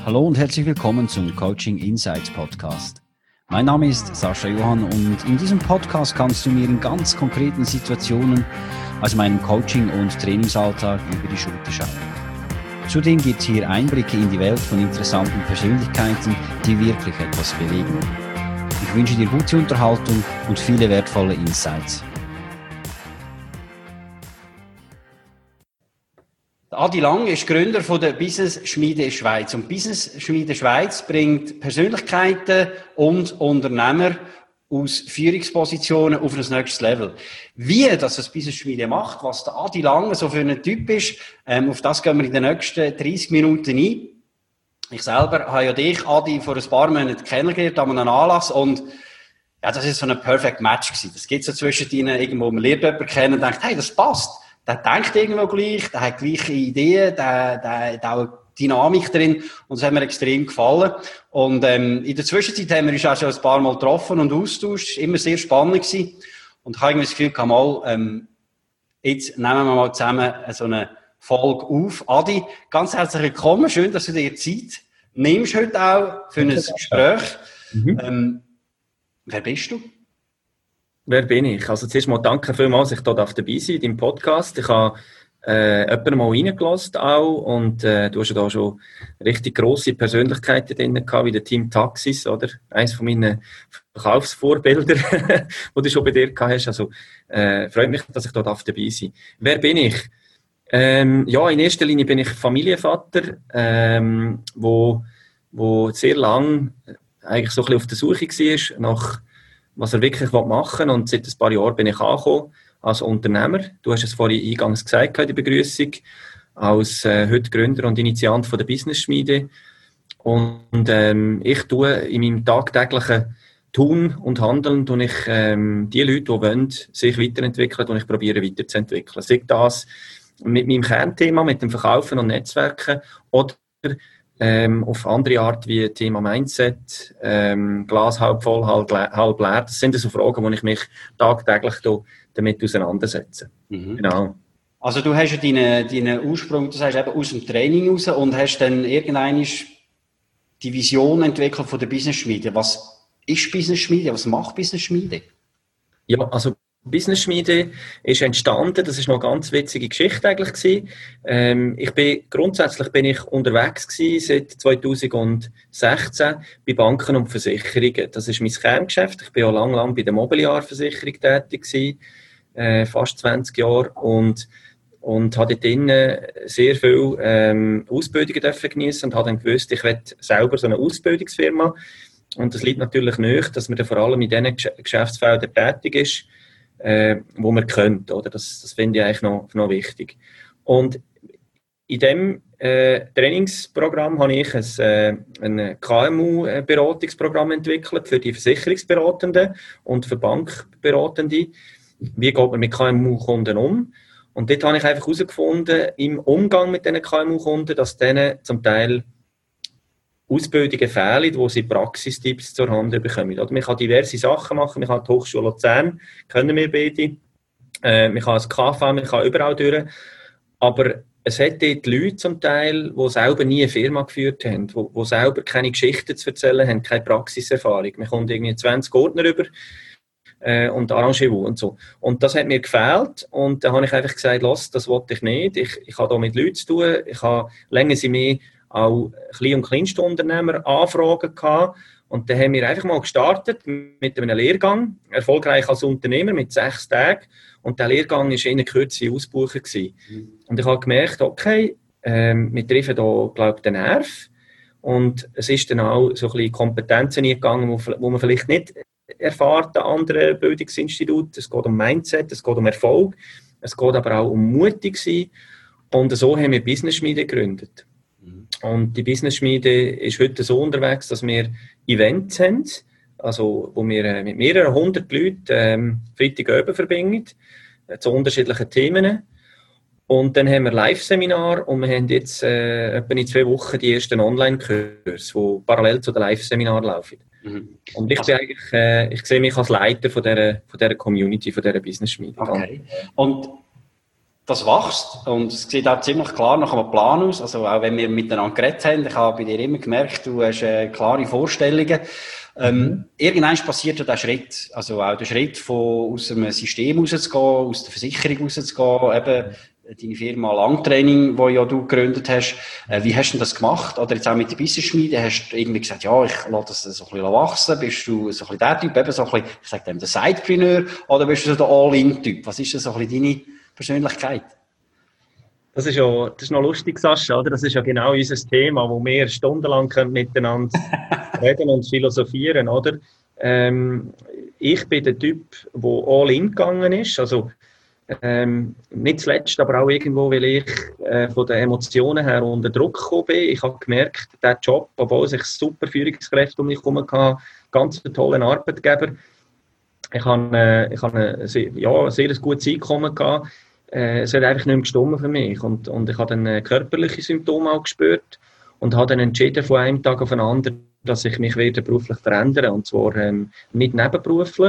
Hallo und herzlich willkommen zum Coaching Insights Podcast. Mein Name ist Sascha Johann und in diesem Podcast kannst du mir in ganz konkreten Situationen aus meinem Coaching- und Trainingsalltag über die Schulter schauen. Zudem gibt es hier Einblicke in die Welt von interessanten Persönlichkeiten, die wirklich etwas bewegen. Ich wünsche dir gute Unterhaltung und viele wertvolle Insights. Adi Lang ist Gründer von der Business Schmiede Schweiz. Und Business Schmiede Schweiz bringt Persönlichkeiten und Unternehmer aus Führungspositionen auf ein nächstes Level. Wie das Business Schmiede macht, was der Adi Lang so für ein Typ ist, auf das gehen wir in den nächsten 30 Minuten ein. Ich selber habe ja dich, Adi, vor ein paar Monaten kennengelernt an einem Anlass und ja, das ist so ein Perfect Match gewesen. Das geht so zwischen ihnen irgendwo, man lernt jemanden kennen und denkt, hey, das passt. Der denkt irgendwo gleich, der hat gleiche Ideen, der hat auch Dynamik drin und das hat mir extrem gefallen. Und in der Zwischenzeit haben wir uns auch schon ein paar Mal getroffen und austauscht, immer sehr spannend gewesen. Und ich habe irgendwie das Gefühl, jetzt nehmen wir mal zusammen so eine Folge auf. Adi, ganz herzlich willkommen, schön, dass du dir Zeit nimmst heute auch für ein Gespräch. Wer bist du? Wer bin ich? Also zuerst mal danke vielmals, dass ich hier dabei sein darf in deinem Podcast. Ich habe jemanden mal reingelassen auch und du hast ja da schon richtig grosse Persönlichkeiten drin gehabt, wie der Team Taxis, oder? Eines von meinen Verkaufsvorbilder, die du schon bei dir gehabt hast. Also freut mich, dass ich hier dabei sein darf. Wer bin ich? Ja, in erster Linie bin ich Familienvater, wo sehr lang eigentlich so ein bisschen auf der Suche war nach was er wirklich machen will. Und seit ein paar Jahren bin ich angekommen als Unternehmer. Du hast es vorhin eingangs gesagt in der Begrüßung, als heute Gründer und Initiant von der Business Schmiede. Und ich tue in meinem tagtäglichen Tun und Handeln, tue ich die Leute, die wollen, sich weiterentwickeln, und ich probiere weiterzuentwickeln. Sei das mit meinem Kernthema, mit dem Verkaufen und Netzwerken, oder auf andere Art wie Thema Mindset, Glas halb voll, halb leer. Das sind so Fragen, wo ich mich tagtäglich damit auseinandersetze. Mhm. Genau. Also du hast ja deinen Ursprung, du sagst eben aus dem Training raus und hast dann irgendwann die Vision entwickelt von der Business Schmiede. Was ist Business Schmiede? Was macht Business Schmiede? Ja, also Business Schmiede ist entstanden, das ist noch eine ganz witzige Geschichte eigentlich gewesen. Grundsätzlich bin ich unterwegs gewesen seit 2016 bei Banken und Versicherungen. Das ist mein Kerngeschäft. Ich bin ja lang bei der Mobiliarversicherung tätig gewesen, fast 20 Jahre und habe dort drinnen sehr viel Ausbildungen dürfen geniessen und habe dann gewusst, ich will selber so eine Ausbildungsfirma. Und das liegt natürlich nahe, dass man dann vor allem in diesen Geschäftsfeldern tätig ist, wo man könnte, oder? Das finde ich eigentlich noch wichtig. Und in diesem Trainingsprogramm habe ich ein KMU-Beratungsprogramm entwickelt für die Versicherungsberatenden und für Bankberatende. Wie geht man mit KMU-Kunden um? Und dort habe ich einfach herausgefunden, im Umgang mit diesen KMU-Kunden, dass denen zum Teil Ausbildungen fehlen, wo sie Praxistipps zur Hand bekommen. Oder man kann diverse Sachen machen, man kann die Hochschule Luzern, können wir beide, man kann das KV, man kann überall durch, aber es hat dort Leute zum Teil, die selber nie eine Firma geführt haben, die selber keine Geschichten zu erzählen haben, keine Praxiserfahrung. Man kommt irgendwie 20 Ordner über und Arrangement und so. Und das hat mir gefehlt und da habe ich einfach gesagt, das wollte ich nicht. Ich habe da mit Leuten zu tun, ich habe länger sie mehr auch Klein- und Kleinstunternehmer Anfragen gehabt. Und dann haben wir einfach mal gestartet mit einem Lehrgang, erfolgreich als Unternehmer mit 6 Tagen. Und der Lehrgang war in Kürze ausgebucht gewesen. Und ich habe gemerkt, okay, wir treffen da, glaube ich, den Nerv. Und es ist dann auch so ein bisschen Kompetenzen eingegangen, wo man vielleicht nicht erfahrt an anderen Bildungsinstituten. Es geht um Mindset, es geht um Erfolg, es geht aber auch um mutig sein. Und so haben wir Business Schmiede gegründet. Und die Business Schmiede ist heute so unterwegs, dass wir Events haben, also wo wir mit mehreren 100 Leuten Freitagabend verbringen, zu unterschiedlichen Themen. Und dann haben wir Live-Seminar und wir haben jetzt etwa in 2 Wochen die ersten Online-Kurse, die parallel zu den Live-Seminaren laufen. Und ich bin eigentlich, ich sehe mich als Leiter von dieser Community, von dieser Business Schmiede. Okay. Und das wächst und es sieht auch ziemlich klar nach einem Plan aus. Also auch wenn wir miteinander geredet haben, ich habe bei dir immer gemerkt, du hast klare Vorstellungen. Irgendwann passiert ja der Schritt, also auch der Schritt aus einem System rauszugehen, aus der Versicherung rauszugehen, eben deine Firma Langtraining, die ja du gegründet hast. Wie hast du das gemacht? Oder jetzt auch mit der Business-Schmiede, hast du irgendwie gesagt, ja, ich lasse das so ein bisschen wachsen. Bist du so ein bisschen der Typ, eben so ein bisschen, ich sage dem, der Sidepreneur, oder bist du so der All-In-Typ? Was ist so ein bisschen deine Persönlichkeit? Das ist noch lustig, Sascha, oder? Das ist ja genau unser Thema, wo wir stundenlang miteinander reden und philosophieren, oder? Ich bin der Typ, der all-in gegangen ist, also nicht zuletzt, aber auch irgendwo, weil ich von den Emotionen her unter Druck gekommen bin. Ich habe gemerkt, dieser Job, obwohl ich super Führungskräfte um mich herum hatte, ganz einen tollen Arbeitgeber, ich habe ein sehr gutes Einkommen gehabt. Es hat einfach nicht mehr gestimmt für mich. Und ich habe dann körperliche Symptome auch gespürt und habe dann entschieden, von einem Tag auf den anderen, dass ich mich wieder beruflich verändere. Und zwar nicht nebenberuflich,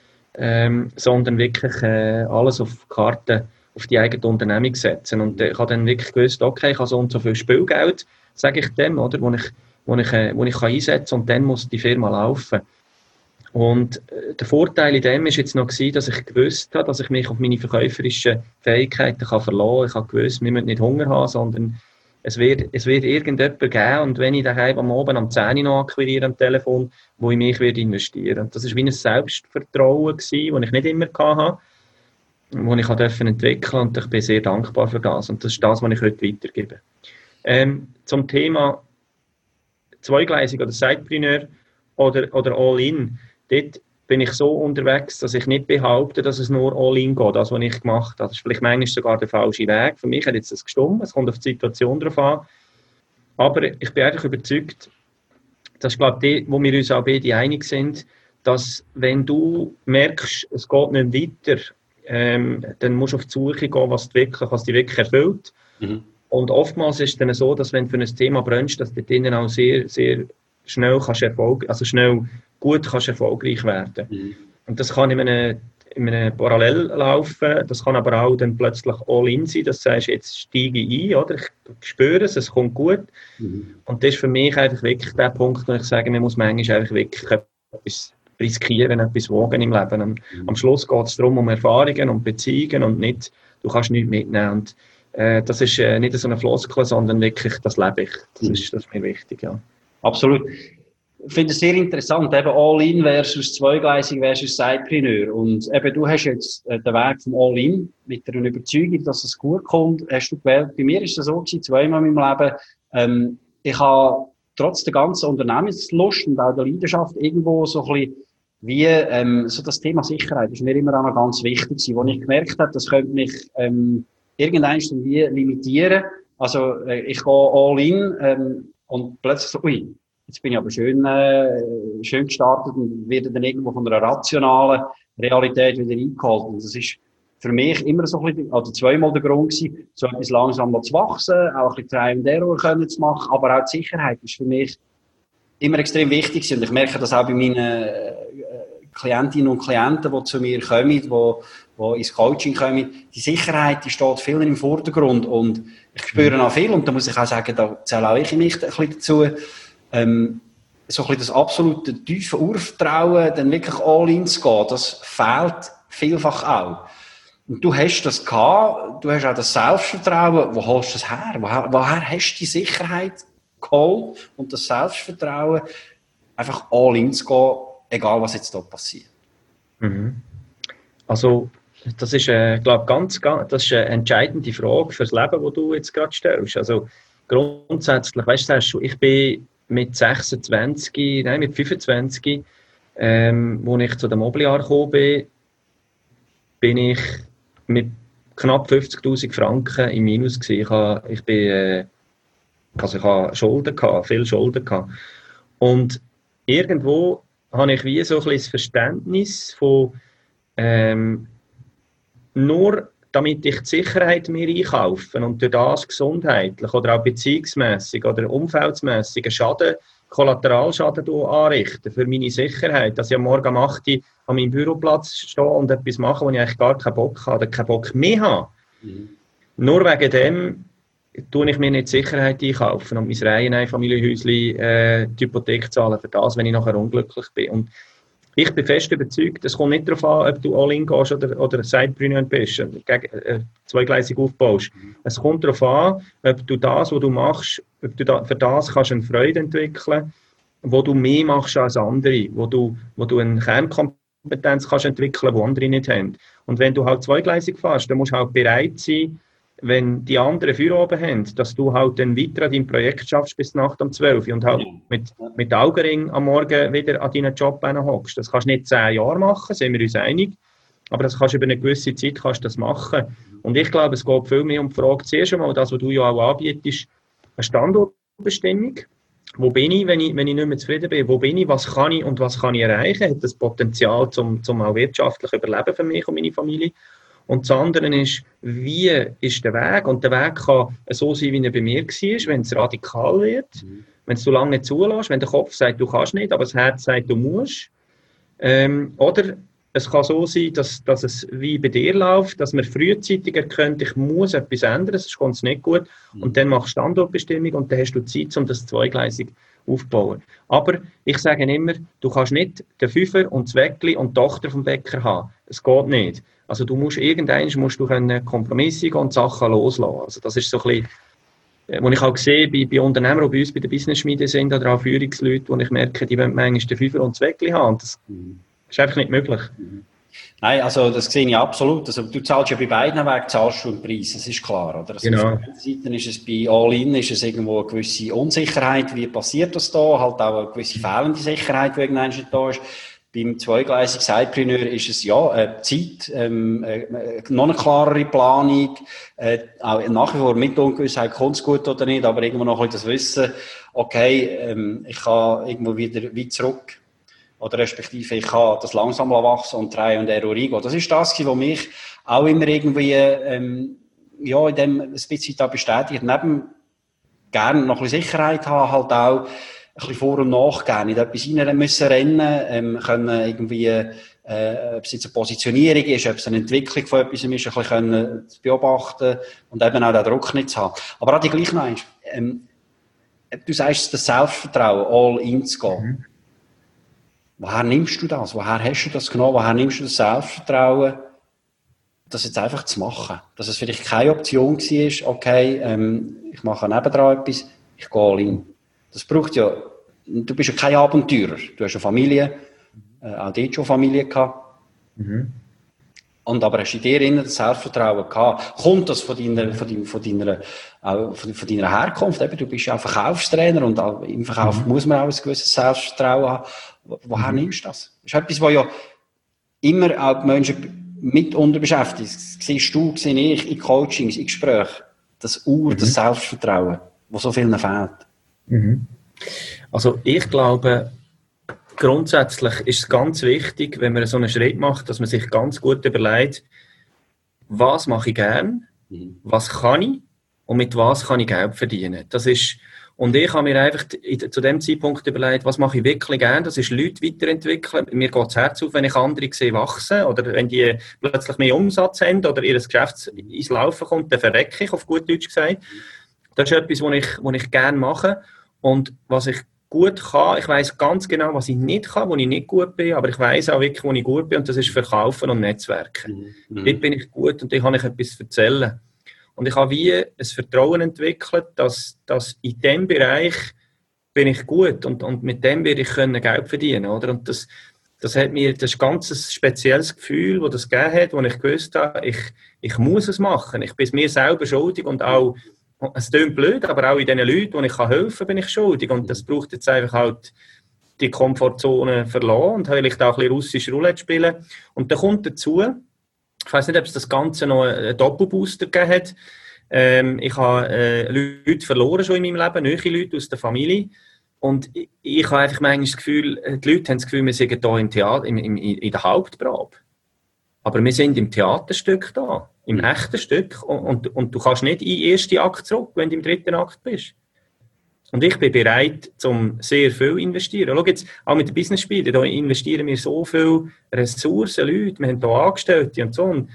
sondern wirklich alles auf die Karte, auf die eigene Unternehmung setzen. Und ich habe dann wirklich gewusst, okay, ich habe so und so viel Spielgeld, sage ich dem, oder, wo ich einsetzen kann und dann muss die Firma laufen. Und der Vorteil in dem ist jetzt noch gewesen, dass ich gewusst habe, dass ich mich auf meine verkäuferischen Fähigkeiten verlassen kann. Ich habe gewusst, wir müssen nicht Hunger haben, sondern es wird irgendjemand geben. Und wenn ich daheim am Abend am 10 Uhr noch akquiriere am Telefon, wo ich mich investieren. Und das war wie ein Selbstvertrauen gewesen, das ich nicht immer hatte, das ich entwickeln durfte. Und ich bin sehr dankbar für das. Und das ist das, was ich heute weitergebe. Zum Thema zweigleisig oder Sidepreneur oder All-In. Dort bin ich so unterwegs, dass ich nicht behaupte, dass es nur All-In geht, das, was ich gemacht habe. Das ist vielleicht manchmal sogar der falsche Weg. Für mich hat jetzt das gestimmt, es kommt auf die Situation drauf an. Aber ich bin einfach überzeugt, das ist, glaube ich, wo wir uns auch beide einig sind, dass wenn du merkst, es geht nicht weiter, dann musst du auf die Suche gehen, was dich wirklich erfüllt. Mhm. Und oftmals ist es dann so, dass wenn du für ein Thema brennst, dass du dort auch sehr, sehr schnell gut erfolgreich werden. Mhm. Und das kann in einem Parallel laufen, das kann aber auch dann plötzlich all-in sein, dass du sagst, jetzt steige ich ein, oder? Ich spüre es kommt gut. Mhm. Und das ist für mich einfach wirklich der Punkt, wo ich sage, man muss manchmal einfach wirklich etwas riskieren, etwas wagen im Leben. Am Schluss geht es darum, um Erfahrungen und Beziehungen und nicht, du kannst nichts mitnehmen. Und das ist nicht so eine Floskel, sondern wirklich, das lebe ich. Das ist mir wichtig, ja. Absolut. Ich finde es sehr interessant, eben All-In versus zweigleisig versus Sidepreneur. Und eben, du hast jetzt den Weg vom All-In mit der Überzeugung, dass es gut kommt, hast du gewählt. Bei mir ist das so gewesen, zweimal in meinem Leben. Ich habe trotz der ganzen Unternehmenslust und auch der Leidenschaft irgendwo so ein bisschen wie, so das Thema Sicherheit ist mir immer auch noch ganz wichtig gewesen, wo ich gemerkt habe, das könnte mich, irgendwann wie limitieren. Also, ich gehe All-In, und plötzlich so, ui, jetzt bin ich aber schön gestartet und werde dann irgendwo von einer rationalen Realität wieder eingeholt. Und das ist für mich immer so ein bisschen, also zweimal der Grund gewesen, so etwas langsam zu wachsen, auch ein bisschen Try and Error können zu machen, aber auch die Sicherheit ist für mich immer extrem wichtig gewesen. Und ich merke das auch bei meinen Klientinnen und Klienten, die zu mir kommen, die ins Coaching kommen. Die Sicherheit, die steht viel im Vordergrund und ich spüre auch viel, und da muss ich auch sagen, da zähle auch ich mich ein bisschen dazu, so ein bisschen das absolute tiefe Urvertrauen, dann wirklich all-in zu gehen, das fehlt vielfach auch. Und du hast das gehabt, du hast auch das Selbstvertrauen, wo holst du das her? Woher hast du die Sicherheit geholt und das Selbstvertrauen, einfach all-in zu gehen, egal was jetzt da passiert? Mhm. Also, das ist, glaube ich, das ist eine entscheidende Frage für das Leben, das du jetzt gerade stellst. Also, grundsätzlich, weißt du, ich bin mit 25, wo ich zu dem Mobiliar gekommen bin, bin ich mit knapp 50'000 Franken im Minus gewesen. Ich hatte Schulden gehabt, viel Schulden gehabt. Und irgendwo habe ich wie so ein bisschen das Verständnis von, nur damit ich die Sicherheit mir einkaufe und durch das gesundheitlich oder auch beziehungsmässig oder umfeldsmässig Schaden, Kollateralschaden anrichten für meine Sicherheit, dass ich am Morgen um 8 Uhr an meinem Büroplatz stehe und etwas mache, wo ich eigentlich gar keinen Bock habe oder keinen Bock mehr habe, Nur wegen dem tue ich mir nicht Sicherheit einkaufen und mein Reiheneinfamilienhäuschen die Hypothek zahlen für das, wenn ich nachher unglücklich bin. Und ich bin fest überzeugt, es kommt nicht darauf an, ob du All-in gehst oder Sidepreneur bist, zweigleisig aufbaust. Es kommt darauf an, ob du das, was du machst, ob du für das kannst eine Freude entwickeln, wo du mehr machst als andere, wo du eine Kernkompetenz kannst entwickeln, die andere nicht haben. Und wenn du halt zweigleisig fährst, dann musst du halt bereit sein, wenn die anderen Feierabend haben, dass du halt dann weiter an deinem Projekt schaffst bis Nacht um 12 Uhr und halt mit Augenring am Morgen wieder an deinen Job hockst. Das kannst du nicht 10 Jahre machen, sind wir uns einig, aber das kannst du über eine gewisse Zeit kannst das machen. Und ich glaube, es geht viel mehr um die Frage, zuerst einmal das, was du ja auch anbietest, eine Standortbestimmung. Wo bin ich, wenn ich nicht mehr zufrieden bin? Wo bin ich, was kann ich und was kann ich erreichen? Hat das Potenzial zum auch wirtschaftlich überleben für mich und meine Familie? Und das andere ist, wie ist der Weg? Und der Weg kann so sein, wie er bei mir war, wenn es radikal wird, wenn es so lange nicht zulässt, wenn der Kopf sagt, du kannst nicht, aber das Herz sagt, du musst. Oder es kann so sein, dass es wie bei dir läuft, dass man frühzeitig erkennt, ich muss etwas ändern, sonst kommt es nicht gut. Und dann machst du Standortbestimmung und dann hast du Zeit, um das zweigleisig aufzubauen. Aber ich sage immer, du kannst nicht den Fünfer und das Weckli und die Tochter vom Bäcker haben. Es geht nicht. Also du musst du Kompromisse gehen und Sachen loslassen. Also das ist so ein bisschen, was ich auch sehe bei Unternehmern, die bei uns bei der Business-Schmiede sind, oder auch Führungsleute, wo ich merke, die wollen manchmal den Fünfer und das Weckli haben. Und das ist einfach nicht möglich. Nein, also das sehe ich absolut. Also du zahlst ja bei beiden Wegen zahlst du einen Preis, das ist klar. Oder? Also genau. Auf der einen Seite ist es bei All-In ist es irgendwo eine gewisse Unsicherheit, wie passiert das da, halt auch eine gewisse fehlende Sicherheit, die irgendwann schon da ist. Beim zweigleisigen Sidepreneur ist es ja Zeit, noch eine klarere Planung, auch nach wie vor mit Ungewissheit, kommt es gut oder nicht, aber irgendwo noch ein bisschen das Wissen, okay, ich kann irgendwo wieder weit zurück. Oder respektive, ich kann das langsam wachsen und Try und Error eingehen. Das ist das, was mich auch immer irgendwie, in dem ein bisschen da bestätigt. Neben gerne noch ein bisschen Sicherheit haben, halt auch ein bisschen vor- und nachgehen, nicht etwas rein müssen rennen, können irgendwie, ob es jetzt eine Positionierung ist, ob es eine Entwicklung von etwas ist, ein bisschen können beobachten und eben auch den Druck nicht zu haben. Aber auch die gleich noch eins, du sagst, das Selbstvertrauen, all in zu gehen. Woher nimmst du das? Woher hast du das genommen? Woher nimmst du das Selbstvertrauen, das jetzt einfach zu machen? Dass es vielleicht keine Option war, okay, ich mache nebendran etwas, ich gehe all in. Das braucht ja, du bist ja kein Abenteurer. Du hast eine Familie, auch dort schon Familie gehabt. Und aber hast du in dir innen das Selbstvertrauen gehabt? Kommt das von deiner Herkunft? Eben, du bist ja auch Verkaufstrainer und auch im Verkauf muss man auch ein gewisses Selbstvertrauen haben. Woher nimmst du das? Das ist etwas, was ja immer auch die Menschen mitunter beschäftigt. Das siehst du, sehe ich, in Coachings, in Gesprächen. Das das Selbstvertrauen, das so vielen fehlt. Also ich glaube, grundsätzlich ist es ganz wichtig, wenn man so einen Schritt macht, dass man sich ganz gut überlegt, was mache ich gern, was kann ich und mit was kann ich Geld verdienen. Und ich habe mir einfach zu dem Zeitpunkt überlegt, was mache ich wirklich gern, das ist Leute weiterentwickeln. Mir geht das Herz auf, wenn ich andere sehe wachsen oder wenn die plötzlich mehr Umsatz haben oder ihr Geschäft ins Laufen kommt, dann verrecke ich, auf gut Deutsch gesagt. Das ist etwas, was ich gerne mache und was ich gut kann. Ich weiss ganz genau, was ich nicht kann, wo ich nicht gut bin, aber ich weiss auch wirklich, wo ich gut bin und das ist Verkaufen und Netzwerken. Dort bin ich gut und da kann ich etwas erzählen. Und ich habe wie ein Vertrauen entwickelt, dass in diesem Bereich bin ich gut und mit dem werde ich Geld verdienen, oder? Und das hat mir das ganz ein spezielles Gefühl, das das gegeben hat, wo ich gewusst habe, ich muss es machen. Ich bin es mir selber schuldig und auch, es klingt blöd, aber auch in den Leuten, denen ich helfen kann, bin ich schuldig. Und das braucht jetzt einfach halt die Komfortzone verlassen und vielleicht auch ein bisschen russisch Roulette spielen. Und dann kommt dazu, ich weiss nicht, ob es das Ganze noch einen Doppelbooster gegeben hat. Ich habe Leute verloren schon in meinem Leben, neue Leute aus der Familie. Und ich habe einfach manchmal das Gefühl, die Leute haben das Gefühl, wir sind hier im Theater, in der Hauptprobe. Aber wir sind im Theaterstück da, im echten Stück. Und du kannst nicht in den ersten Akt zurück, wenn du im dritten Akt bist. Und ich bin bereit, zum sehr viel investieren. Schau jetzt, auch mit den Business-Spielen, da investieren wir so viele Ressourcen, Leute, wir haben hier Angestellte und so. Und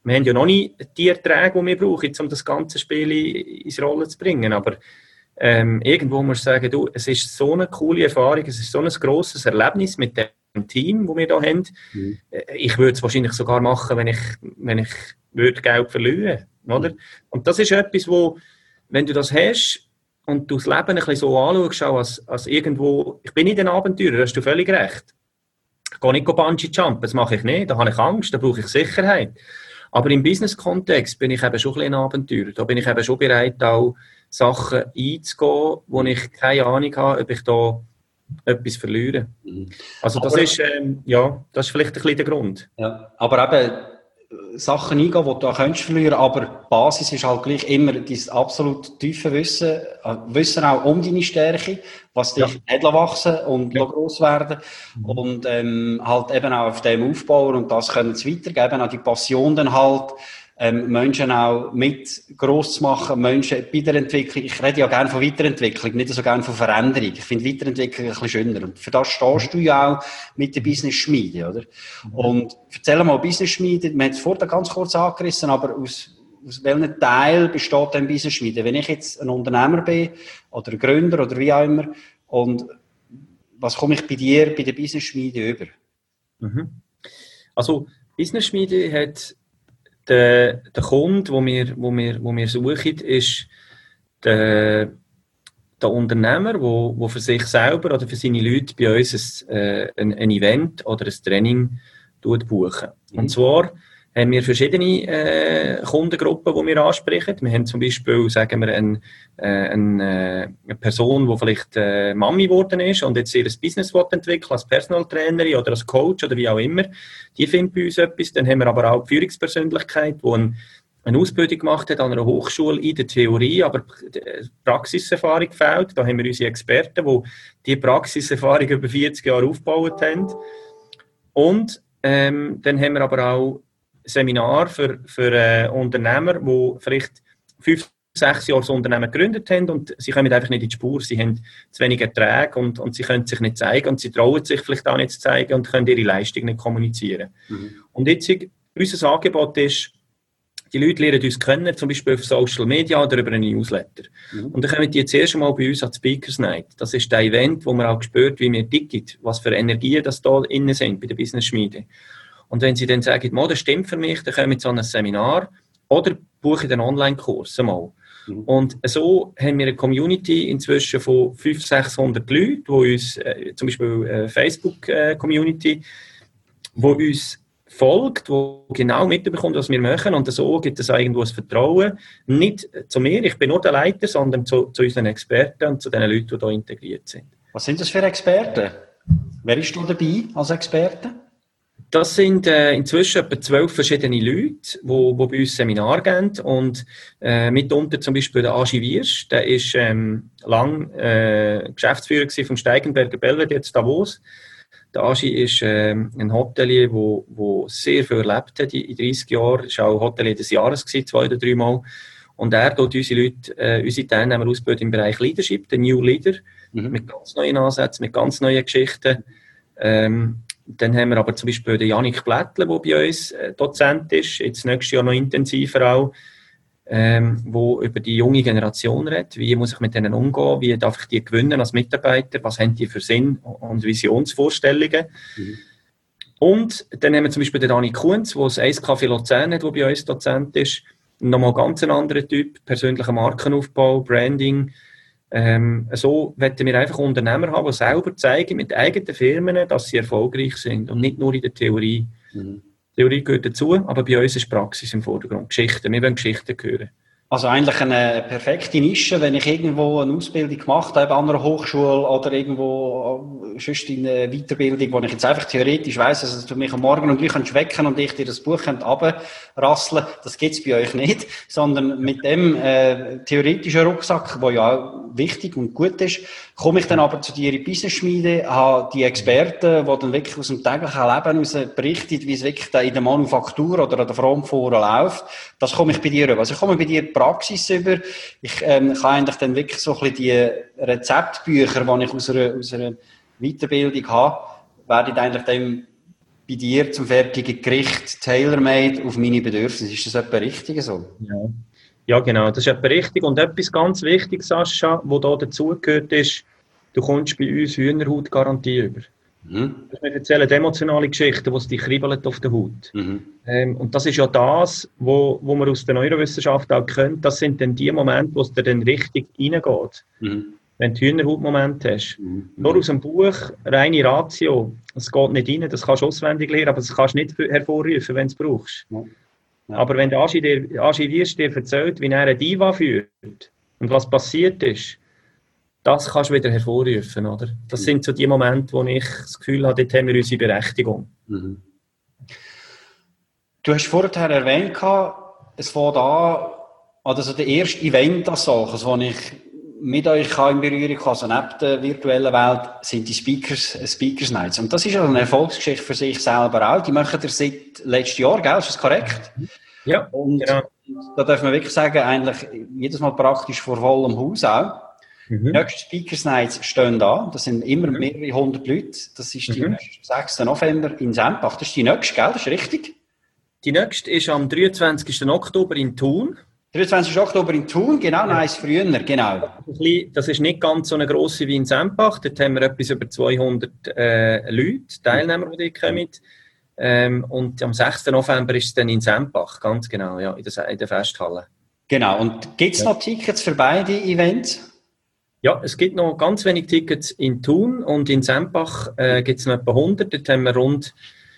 wir haben ja noch nicht die Erträge, die wir brauchen, um das ganze Spiel ins Rollen zu bringen. Aber irgendwo muss ich sagen, du, es ist so eine coole Erfahrung, es ist so ein grosses Erlebnis mit dem Team, das wir hier haben. Mhm. Ich würde es wahrscheinlich sogar machen, wenn ich würde Geld verlieren würde. Mhm. Und das ist etwas, wo, wenn du das hast und du das Leben ein bisschen so anschaust, als irgendwo, ich bin nicht ein Abenteurer, da hast du völlig recht. Ich gehe nicht Bungee-Jumpen, das mache ich nicht, da habe ich Angst, da brauche ich Sicherheit. Aber im Business-Kontext bin ich eben schon ein Abenteurer. Da bin ich eben schon bereit, auch Sachen einzugehen, wo ich keine Ahnung habe, ob ich da etwas verliere. Also das ist vielleicht ein bisschen der Grund. Ja, aber eben Sachen eingehen, die du auch verlieren kannst, aber die Basis ist halt gleich immer dieses absolut tiefe Wissen auch um deine Stärke, was dich nicht wachsen und gross werden und halt eben auch auf dem aufbauen und das können sie weitergeben, auch die Passion dann halt, Menschen auch mit gross zu machen, Menschen bei der Entwicklung. Ich rede ja gerne von Weiterentwicklung, nicht so gerne von Veränderung. Ich finde Weiterentwicklung ein bisschen schöner. Und für das stehst du ja auch mit der Business-Schmiede, oder? Und erzähl mal, Business-Schmiede, wir haben es vorher ganz kurz angerissen, aber aus welchem Teil besteht denn Business-Schmiede? Wenn ich jetzt ein Unternehmer bin, oder ein Gründer, oder wie auch immer, und was komme ich bei dir, bei der Business-Schmiede über? Also, Business-Schmiede hat der Kunde, wo wir suchen, ist der Unternehmer, wo für sich selber oder für seine Leute bei uns ein Event oder ein Training buchen. Und zwar haben wir verschiedene Kundengruppen, die wir ansprechen. Wir haben zum Beispiel, sagen wir, eine Person, die vielleicht Mami geworden ist und jetzt ihr Business entwickeln als Personal Trainerin oder als Coach oder wie auch immer. Die finden bei uns etwas. Dann haben wir aber auch die Führungspersönlichkeit, die eine Ausbildung gemacht hat an einer Hochschule in der Theorie, aber die Praxiserfahrung fehlt. Da haben wir unsere Experten, die diese Praxiserfahrung über 40 Jahre aufgebaut haben. Und dann haben wir aber auch Seminar für Unternehmer, die vielleicht 5, 6 Jahre das Unternehmen gegründet haben und sie kommen einfach nicht in die Spur, sie haben zu wenig Erträge und sie können sich nicht zeigen und sie trauen sich vielleicht auch nicht zu zeigen und können ihre Leistung nicht kommunizieren. Und jetzt, unser Angebot ist, die Leute lernen uns kennen, zum Beispiel auf Social Media oder über einen Newsletter. Und dann kommen die jetzt erst einmal bei uns an die Speakers Night. Das ist der Event, wo man auch spürt, wie wir ticken, was für Energien das da innen sind bei der Business-Schmiede. Und wenn sie dann sagen, das stimmt für mich, dann kommen sie zu einem Seminar oder buchen einen Online-Kurs einmal. Und so haben wir eine Community inzwischen von 500, 600 Leuten, die uns, zum Beispiel Facebook-Community, die uns folgt, die genau mitbekommt, was wir machen. Und so gibt es irgendwo ein Vertrauen. Nicht zu mir, ich bin nur der Leiter, sondern zu unseren Experten und zu den Leuten, die hier integriert sind. Was sind das für Experten? Wer ist da dabei als Experte? Das sind inzwischen etwa 12 verschiedene Leute, die bei uns Seminar geben. Und mitunter zum Beispiel der Agi Wiersch, der ist lang Geschäftsführer vom Steigenberger Belvedere, jetzt Davos. Der Agi ist ein Hotelier, der sehr viel erlebt hat in 30 Jahren. Er war auch Hotelier des Jahres, 2 oder 3 Mal. Und er tut unsere Leute, unsere Teilnehmer ausbilden im Bereich Leadership, der New Leader, mit ganz neuen Ansätzen, mit ganz neuen Geschichten. Dann haben wir aber zum Beispiel den Janik Blättler, der bei uns Dozent ist, jetzt nächstes Jahr noch intensiver auch, wo über die junge Generation redet. Wie muss ich mit denen umgehen? Wie darf ich die gewinnen als Mitarbeiter? Was haben die für Sinn und Visionsvorstellungen? Und dann haben wir zum Beispiel den Dani Kunz, der das Eis Café Luzern hat, der bei uns Dozent ist. Nochmal ganz ein anderer Typ, persönlicher Markenaufbau, Branding. So wollen wir einfach Unternehmer haben, die selber zeigen mit eigenen Firmen, dass sie erfolgreich sind und nicht nur in der Theorie. Theorie gehört dazu, aber bei uns ist Praxis im Vordergrund. Geschichten, wir wollen Geschichten hören. Also eigentlich eine perfekte Nische, wenn ich irgendwo eine Ausbildung gemacht habe, an einer Hochschule oder irgendwo sonst in eine Weiterbildung, wo ich jetzt einfach theoretisch weiss, dass du mich am Morgen und gleich wecken und ich dir das Buch runterrasseln, das gibt's bei euch nicht, sondern mit dem theoretischen Rucksack, der ja auch wichtig und gut ist, komme ich dann aber zu dir in die Business-Schmiede, habe die Experten, die dann wirklich aus dem täglichen Leben heraus berichten, wie es wirklich da in der Manufaktur oder an der Frontforen läuft. Das komme ich bei dir über. Also ich komme bei dir Praxis über. Ich kann eigentlich dann wirklich so ein bisschen die Rezeptbücher, die ich aus einer Weiterbildung habe, werde ich eigentlich dem bei dir zum fertigen Gericht, tailor-made auf meine Bedürfnisse. Ist das etwa richtig so? Ja, genau. Das ist etwa richtig. Und etwas ganz Wichtiges, Sascha, was da dazugehört ist, du kommst bei uns Hühnerhautgarantie über. Wir erzählen emotionale Geschichten, die es dich kribbelt auf der Haut. Und das ist ja das, wo man aus der Neurowissenschaft auch kennt. Das sind dann die Momente, wo es dir dann richtig reingeht. Wenn du Hühnerhautmomente hast. Nur aus dem Buch, reine Ratio, es geht nicht rein, das kannst du auswendig lernen, aber das kannst du nicht hervorrufen, wenn du es brauchst. Ja. Aber wenn der Aschi Wierst dir erzählt, wie er eine Diva führt und was passiert ist, das kannst du wieder hervorrufen, oder? Das sind so die Momente, wo ich das Gefühl habe, dort haben wir unsere Berechtigung. Du hast vorher erwähnt, es fängt an, also der erste Event als solches, wo ich mit euch in Berührung kann, also neben der virtuellen Welt, sind die Speakers Nights. Und das ist ja eine Erfolgsgeschichte für sich selber auch. Die machen ihr seit letztem Jahr, gell? Ist das korrekt? Ja, und genau. Da darf man wirklich sagen, eigentlich jedes Mal praktisch vor vollem Haus auch. Die nächsten Speakers Nights stehen da. Das sind immer mehrere hundert Leute. Das ist die 6. November in Sempach. Das ist die nächste, gell? Das ist richtig? Die nächste ist am 23. Oktober in Thun. 23. Oktober in Thun, genau, nein, früher, genau. Das ist nicht ganz so eine grosse wie in Sempach. Dort haben wir etwas über 200 Leute, Teilnehmer, die dort kommen. Und am 6. November ist es dann in Sempach, ganz genau, ja, in der Festhalle. Genau, und gibt es noch Tickets für beide Events? Ja, es gibt noch ganz wenig Tickets in Thun und in Sempach gibt es noch etwa 100. Dort haben wir rund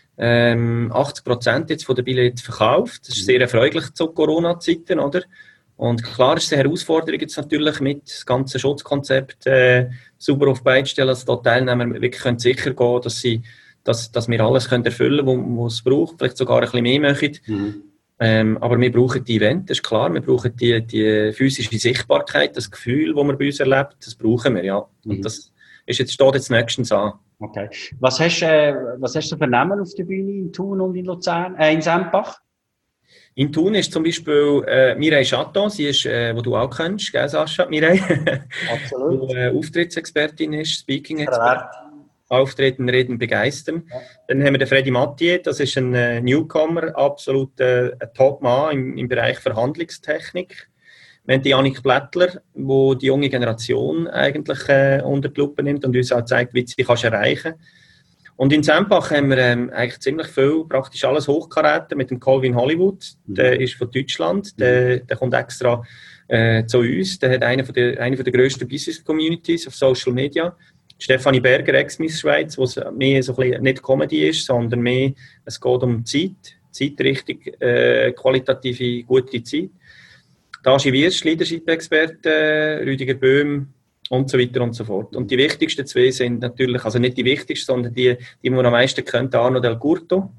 80% jetzt von der Billette verkauft. Das ist sehr erfreulich zu Corona-Zeiten, oder? Und klar ist die Herausforderung jetzt natürlich mit das ganze Schutzkonzept sauber auf Beine stellen, dass die Teilnehmer wirklich sicher gehen können, dass wir alles erfüllen können, was es braucht, vielleicht sogar ein bisschen mehr machen. Aber wir brauchen die Events, das ist klar, wir brauchen die physische Sichtbarkeit, das Gefühl, das man bei uns erlebt, das brauchen wir, ja. Und das steht jetzt nächstens an. Okay. Was hast du für Namen auf der Bühne in Thun und in Luzern, in Sempach? In Thun ist zum Beispiel Mireille Chaton, sie ist, wo du auch kennst, gell, Sascha, Mireille? Absolut. Die Auftrittsexpertin ist, Speaking-Expertin. Auftreten, reden, begeistern. Ja. Dann haben wir den Freddy Mathieu, das ist ein Newcomer, absolut ein Top-Mann im Bereich Verhandlungstechnik. Wir haben die Annik Blättler, die die junge Generation eigentlich unter die Lupe nimmt und uns auch zeigt, wie sie kannst erreichen. Und in Sempach haben wir eigentlich ziemlich viel, praktisch alles Hochkaräter mit dem Colvin Hollywood. Der ist von Deutschland, der kommt extra zu uns. Der hat eine der grössten Business-Communities auf Social Media. Stefanie Berger, Ex-Miss Schweiz, wo es mehr so ein bisschen nicht Comedy ist, sondern mehr, es geht um Zeitrichtung, qualitative, gute Zeit. Aschi Wierst, Leadership-Experte, Rüdiger Böhm und so weiter und so fort. Und die wichtigsten zwei sind natürlich, also nicht die wichtigsten, sondern die man am meisten kennt, Arno Del Curto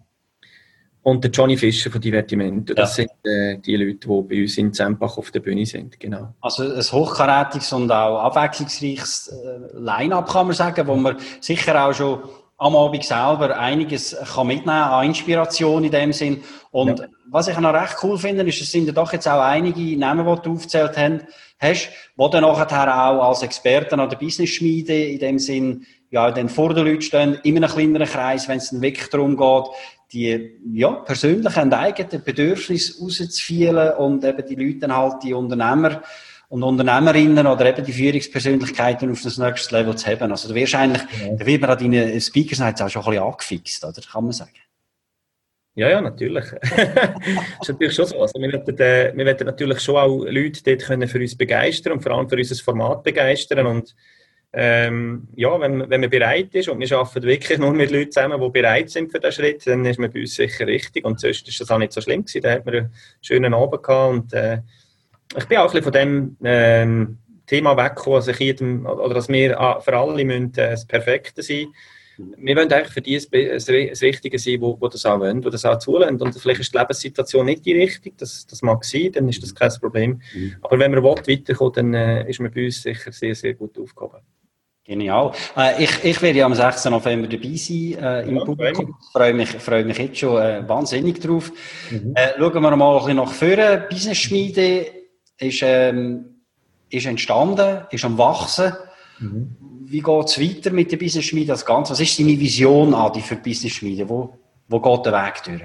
und der Johnny Fischer von Divertimento. Das sind die Leute, die bei uns in Sempach auf der Bühne sind. Genau. Also ein hochkarätiges und auch abwechslungsreiches Line-up, kann man sagen, wo man sicher auch schon am Abend selber einiges kann mitnehmen an Inspiration in dem Sinn. Und was ich noch recht cool finde, ist, es sind ja doch jetzt auch einige Namen, die du aufgezählt hast, die dann nachher auch als Experten an der Business-Schmiede in dem Sinn, ja, dann vor den Leuten stehen, in einem kleineren Kreis, wenn es dann wirklich darum geht, die, persönlichen und eigenen Bedürfnisse rauszufielen und eben die Leute dann halt, die Unternehmer und Unternehmerinnen oder eben die Führungspersönlichkeiten auf das nächste Level zu haben. Also da wirst eigentlich, da wird man an deinen Speakers Nights auch schon ein bisschen angefixt, oder? Kann man sagen. Ja, natürlich. Das ist natürlich schon so. Also wir wollen natürlich schon auch Leute dort können für uns begeistern und vor allem für unser Format begeistern. Und wenn man bereit ist, und wir arbeiten wirklich nur mit Leuten zusammen, die bereit sind für diesen Schritt, dann ist man bei uns sicher richtig. Und sonst ist das auch nicht so schlimm gewesen. Da hat man einen schönen Abend gehabt. Und ich bin auch ein bisschen von dem Thema weggekommen, dass wir für alle müssen das Perfekte sein. Wir wollen eigentlich für die das Richtige sein, wo das auch wollen, wo das auch zulassen. Und vielleicht ist die Lebenssituation nicht die richtige, das mag sein, dann ist das kein Problem. Aber wenn man weiterkommt, dann ist man bei uns sicher sehr, sehr gut aufgehoben. Genial. Ich werde ja am 6. November dabei sein im Publikum. Ich freue mich jetzt schon wahnsinnig drauf. Schauen wir mal ein bisschen nach vorne. Business-Schmiede ist entstanden, ist am Wachsen. wie geht es weiter mit der Business Schmiede als Ganzes? Was ist deine Vision, Adi, für die Business Schmiede? Wo geht der Weg durch?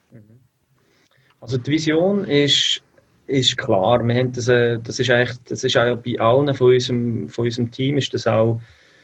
Also die Vision ist klar. Wir haben das ist auch bei allen von unserem Team ist das auch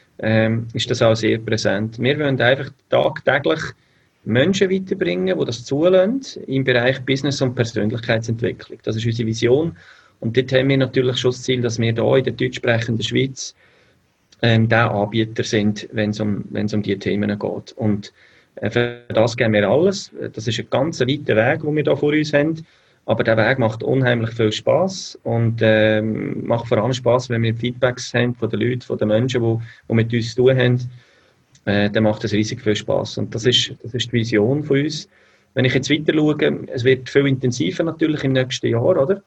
sehr präsent. Wir wollen einfach tagtäglich Menschen weiterbringen, die das zulassen im Bereich Business und Persönlichkeitsentwicklung. Das ist unsere Vision. Und dort haben wir natürlich schon das Ziel, dass wir hier in der deutschsprechenden Schweiz der Anbieter sind, wenn es um diese Themen geht. Und für das geben wir alles. Das ist ein ganz weiter Weg, den wir hier vor uns haben. Aber der Weg macht unheimlich viel Spass und macht vor allem Spass, wenn wir Feedbacks haben von den Leuten, von den Menschen, die mit uns zu tun haben. Dann macht es riesig viel Spass. Und das ist die Vision von uns. Wenn ich jetzt weiter schaue, es wird viel intensiver natürlich im nächsten Jahr, oder?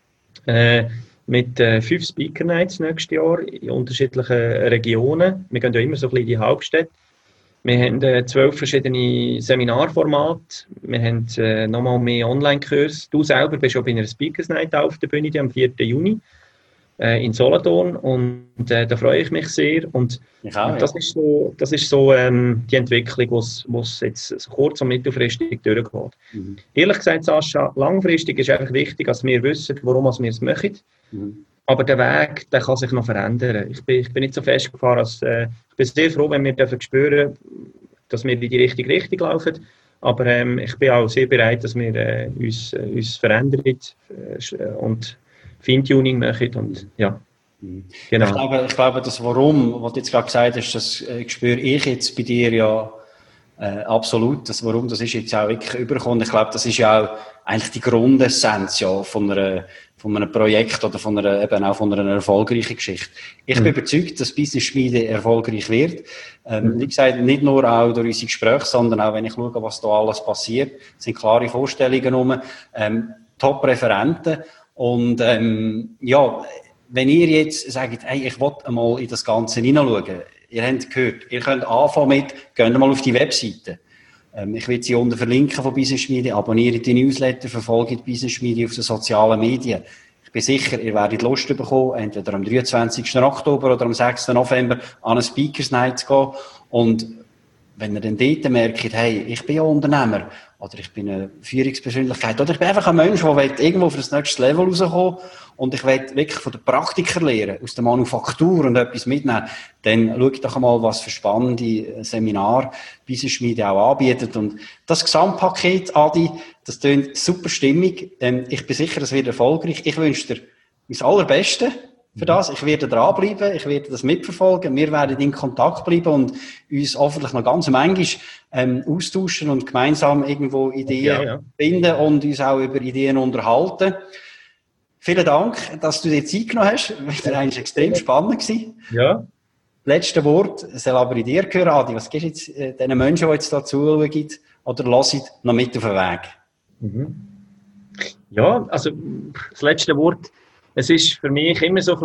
Mit 5 Speaker Nights nächstes Jahr in unterschiedlichen Regionen. Wir gehen ja immer so ein bisschen in die Hauptstädte. Wir haben 12 verschiedene Seminarformate. Wir haben nochmal mehr Online-Kurse. Du selber bist schon bei einer Speakers Night auf der Bühne am 4. Juni in Solothurn. Und da freue ich mich sehr. Und das ist so die Entwicklung, die jetzt so kurz- und mittelfristig durchgeht. Mhm. Ehrlich gesagt, Sascha, langfristig ist einfach wichtig, dass wir wissen, warum wir es machen. Mhm. Aber der Weg, der kann sich noch verändern. Ich bin nicht so festgefahren, ich bin sehr froh, wenn wir spüren, dass wir in die richtige Richtung laufen. Aber ich bin auch sehr bereit, dass wir uns verändern und Feintuning machen. Und, ja. Genau. Ich glaube, das Warum, was du jetzt gerade gesagt hast, das spüre ich jetzt bei dir ja absolut. Das Warum, das ist jetzt auch wirklich übergekommen. Ich glaube, das ist ja auch eigentlich die Grundessenz ja, von einem Projekt oder eben auch von einer erfolgreichen Geschichte. Ich bin überzeugt, dass Business Schmiede erfolgreich wird. Wie gesagt, nicht nur auch durch unsere Gespräche, sondern auch, wenn ich schaue, was da alles passiert, sind klare Vorstellungen rum, Top-Referenten. Und ja, wenn ihr jetzt sagt, hey, ich will einmal in das Ganze hineinschauen, ihr habt gehört, ihr könnt anfangen mit, geht mal auf die Webseite. Ich will sie unten verlinken von Business Schmiede, abonniert die Newsletter, verfolgt Business Schmiede auf den sozialen Medien. Ich bin sicher, ihr werdet Lust bekommen, entweder am 23. Oktober oder am 6. November an eine Speakers Night zu gehen. Und wenn ihr dann dort merkt, hey, ich bin ja Unternehmer, oder ich bin eine Führungspersönlichkeit, oder ich bin einfach ein Mensch, der irgendwo auf das nächste Level rauskommen und ich will wirklich von den Praktikern lernen, aus der Manufaktur und etwas mitnehmen, dann schaut doch einmal, was für spannende Seminare Business Schmiede auch anbietet. Und das Gesamtpaket, Adi, das tönt super stimmig. Ich bin sicher, es wird erfolgreich. Ich wünsche dir das Allerbeste für das. Ich werde dranbleiben, ich werde das mitverfolgen. Wir werden in Kontakt bleiben und uns hoffentlich noch ganz manchmal austauschen und gemeinsam irgendwo Ideen finden und uns auch über Ideen unterhalten. Vielen Dank, dass du dir Zeit genommen hast. Das war eigentlich extrem spannend gewesen. Ja. Letzte Wort soll aber in dir gehören, Adi. Was gibst du jetzt den Menschen, die jetzt da zuschauen oder hören, noch mit auf den Weg? Mhm. Ja, also das letzte Wort. Es ist für mich immer so ein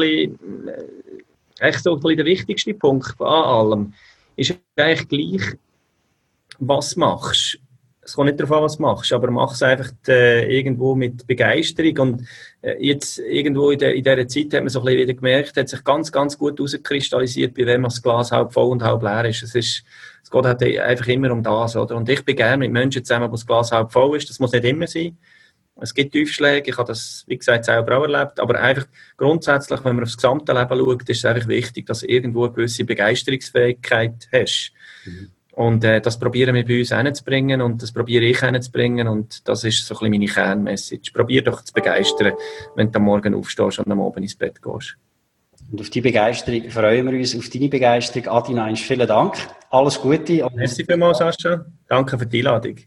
bisschen der wichtigste Punkt an allem. Ist eigentlich gleich, was du machst. Es kommt nicht darauf an, was du machst, aber mach es einfach irgendwo mit Begeisterung. Und jetzt irgendwo in dieser Zeit hat man so ein bisschen wieder gemerkt, hat sich ganz, ganz gut herauskristallisiert, bei wem das Glas halb voll und halb leer ist. Es geht halt einfach immer um das, oder? Und ich bin gerne mit Menschen zusammen, wo das Glas halb voll ist. Das muss nicht immer sein. Es gibt Tiefschläge, ich habe das, wie gesagt, selber auch erlebt, aber einfach grundsätzlich, wenn man aufs gesamte Leben schaut, ist es einfach wichtig, dass du irgendwo eine gewisse Begeisterungsfähigkeit hast. Mhm. Und das probieren wir bei uns hinzubringen und das probiere ich hinzubringen und das ist so ein bisschen meine Kernmessage. Probier doch zu begeistern, wenn du am Morgen aufstehst und am Abend ins Bett gehst. Und auf die Begeisterung freuen wir uns, auf deine Begeisterung. Adi, vielen Dank, alles Gute. Merci vielmals, Sascha. Danke für die Einladung.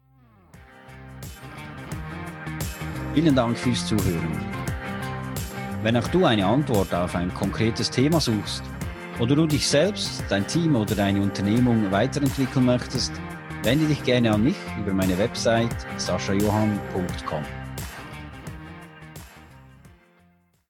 Vielen Dank fürs Zuhören. Wenn auch du eine Antwort auf ein konkretes Thema suchst oder du dich selbst, dein Team oder deine Unternehmung weiterentwickeln möchtest, wende dich gerne an mich über meine Website saschajohann.com.